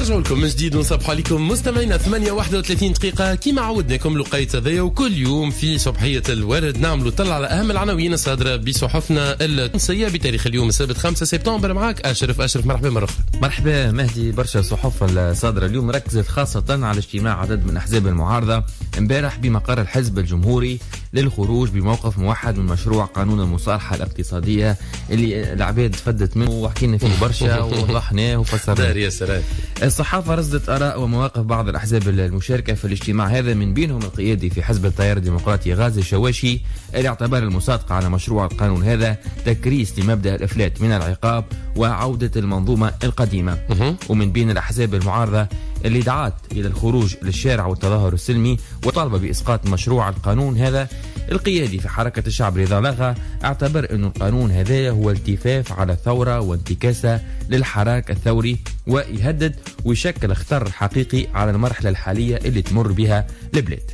نرجعوا لكم من جديد ونصبحوا عليكم مستمعينا 8:31 دقيقة كما عودناكم لقيت هذايا وكل يوم في صباحية الورد نعملوا طلع على أهم العناوين الصادرة بصحفنا التونسية بتاريخ اليوم السبت 5 سبتمبر. معك أشرف مرحبا مرة أخرى. مرحبا مهدي. برشا صحف الصادرة اليوم ركزت خاصة على اجتماع عدد من أحزاب المعارضة امبارح بمقر الحزب الجمهوري للخروج بموقف موحد من مشروع قانون المصالحة الاقتصادية اللي العباد فدت منه وحكينا فيه برشا ووضحناه وفسرناه. الصحافة رصدت آراء ومواقف بعض الأحزاب المشاركة في الاجتماع هذا، من بينهم القيادي في حزب التيار الديمقراطي غازي الشواشي اللي اعتبر المصادقة على مشروع القانون هذا تكريس لمبدأ الإفلات من العقاب وعودة المنظومة القديمة. ومن بين الأحزاب المعارضة اللي دعت إلى الخروج للشارع والتظاهر السلمي وطالب بإسقاط مشروع القانون هذا، القيادي في حركة الشعب رضا لغا اعتبر أن القانون هذا هو التفاف على الثورة وانتكاسة للحراك الثوري ويهدد ويشكل خطر حقيقي على المرحلة الحالية اللي تمر بها البلاد.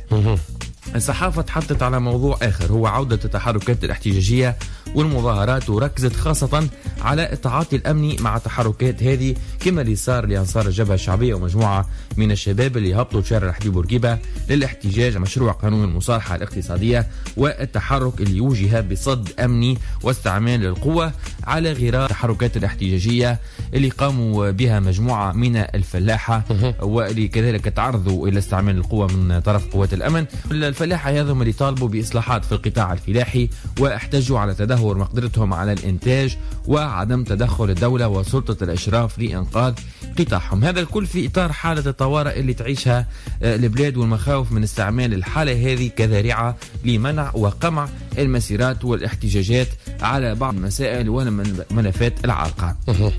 الصحافة تحدثت على موضوع آخر هو عودة التحركات الاحتجاجية والمظاهرات، وركزت خاصة على التعاطي الأمني مع التحركات هذه كما اللي صار لأنصار الجبهة الشعبية ومجموعة من الشباب اللي هبطوا شارع حبيب بورقيبة للاحتجاج مشروع قانون المصالحة الاقتصادية، والتحرك اللي وجه بصد أمني واستعمال القوة على غرار التحركات الاحتجاجية اللي قاموا بها مجموعة من الفلاحة واللي كذلك تعرضوا إلى استعمال القوة من طرف قوات الأمن. الفلاحة هذا اللي طالبوا بإصلاحات في القطاع الفلاحي واحتجوا على تدهور مقدرتهم على الإنتاج وعدم تدخل الدولة وسلطة الإشراف لإنقاذ قطاعهم. هذا الكل في إطار حالة الطوارئ اللي تعيشها البلاد والمخاوف من استعمال الحالة هذه كذريعة لمنع وقمع المسيرات والاحتجاجات على بعض المسائل والملفات العالقة.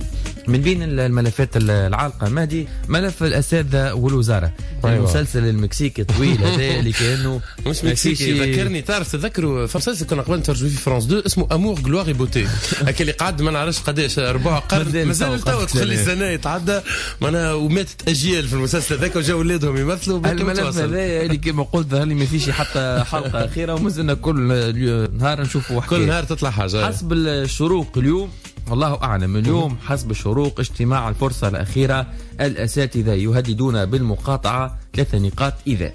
من بين الملفات العالقة مهدي ملف الأساتذة والوزارة. المسلسل المكسيكي طويل هذا اللي كأنه مش مكسيكي ذكرني، تعرف تذكروا في مسلسل كنا قبل نترجموا في فرانس 2 اسمه أمور غلوار بوتي هكا اللي قعد ما نعرفش قداش 4 قرن مازال تو تخلي سنة يتعدى معناها وماتت أجيال في المسلسل ذاك وجاو ولادهم يمثلوا. الملف هذا اللي كما قلت ظهر لي ما فيش حتى حلقة أخيرة ومازلنا كل نهار نشوفوا كل نهار تطلع حاجة حسب الشروق اليوم. والله أعلم اليوم حسب الشروق اجتماع الفرصة الأخيرة الأساتذة يهددون بالمقاطعة 3 نقاط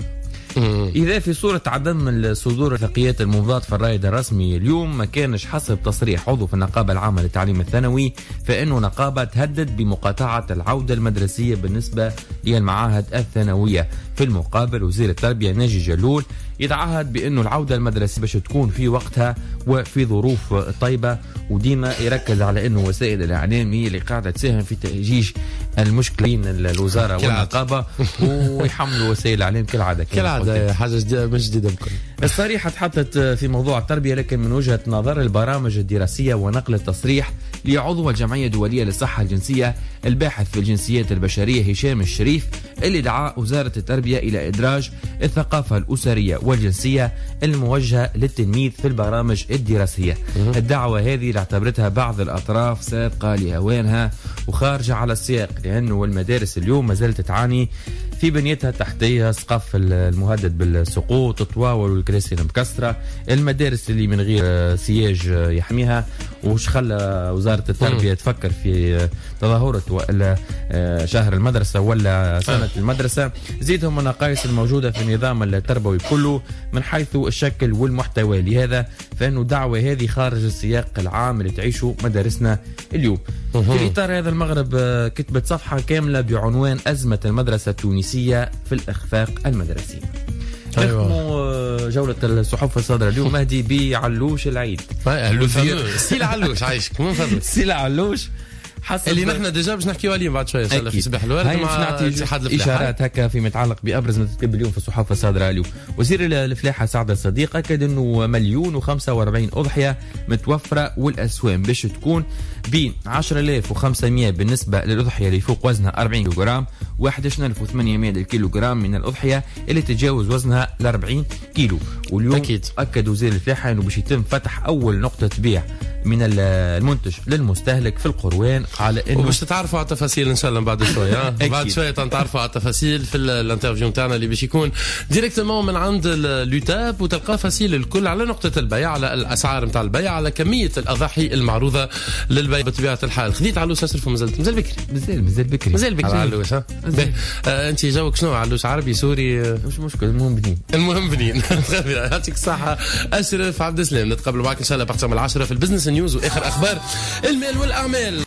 إذا في صورة عدم صدور اتفاقيات الممضات في الرائد الرسمي اليوم ما كانش حسب تصريح عضو في النقابة العامة للتعليم الثانوي فإنه نقابة تهدد بمقاطعة العودة المدرسية بالنسبة للمعاهد الثانوية. في المقابل وزير التربية ناجي جلول يتعهد بأنه العودة المدرسية باش تكون في وقتها وفي ظروف طيبة، وديما يركز على أنه وسائل الإعلام هي اللي قاعدة تساهم في تأجيج المشكلة بين الوزارة والنقابة ويحملوا وسائل الإعلام كالعادة حاجة جديدة مش جديدة بكل. الصريحة تحدثت في موضوع التربية لكن من وجهة نظر البرامج الدراسية ونقل التصريح لعضو الجمعية الدولية للصحة الجنسية الباحث في الجنسيات البشرية هشام الشريف اللي دعا وزارة التربية إلى إدراج الثقافة الأسرية والجنسية الموجهة للتلميذ في البرامج الدراسية. الدعوة هذه اللي اعتبرتها بعض الأطراف سابقة لأوانها وخارجة على السياق، لأنه المدارس اليوم ما زالت تعاني في بنيتها التحتية، سقف المهدد بالسقوط، الطواول والكراسي المكسرة، المدارس اللي من غير سياج يحميها. وش خلى وزارة التربية تفكر في تظاهرة ولا شهر المدرسة ولا سنة المدرسة؟ زيدهم النقائص الموجودة في النظام التربوي كله من حيث الشكل والمحتوى. لهذا فإنه دعوة هذه خارج السياق العام اللي تعيشه مدارسنا اليوم. في إطار هذا المغرب كتبت صفحة كاملة بعنوان أزمة المدرسة التونسية في الإخفاق المدرسي. نختموا جولة الصحف الصادرة اليوم مهدي بعلوش العيد. سي علوش عايشك من فضلك. سي علوش اللي نحن ديجا باش نحكيو عليه بعد شويه ان شاء الله في صباح الورد مع اتحاد الفلاحه. اشارات هكا فيما يتعلق بابرز ما تكتب اليوم في الصحافه الصادره اليوم. وزير الفلاحه سعد الصديق اكد انه 1,045 اضحيه متوفره والاسوام باش تكون بين 10,500 بالنسبه للاضحيه اللي فوق وزنها 40 كيلوغرام و11,800 للكيلوغرام من الاضحيه اللي تتجاوز وزنها ل 40 كيلو. واليوم أكيد. اكد وزير الفلاحه انه باش يتم فتح اول نقطه بيع من المنتج للمستهلك في القروان على انه وباش تتعرفوا على التفاصيل ان شاء الله بعد شويه. بعد شويه تنتعرفوا على التفاصيل في الانترفيو نتاعنا اللي باش يكون ديريكتومون من عند اليوتاب، وتلقى فصيل الكل على نقطه البيع، على الاسعار نتاع البيع، على كميه الاضاحي المعروضه للبيع بطبيعه الحال. خذيت علوش اسرف ومازال بكري. مازال بكري علوش. انت جوك شنو علوش عربي سوري؟ مش مشكل، المهم بنين. يعطيك الصحة أشرف عبد السلام. نتقابلوا معك إن شاء الله بعد 10 في البزنس نيوز وآخر أخبار المال والأعمال.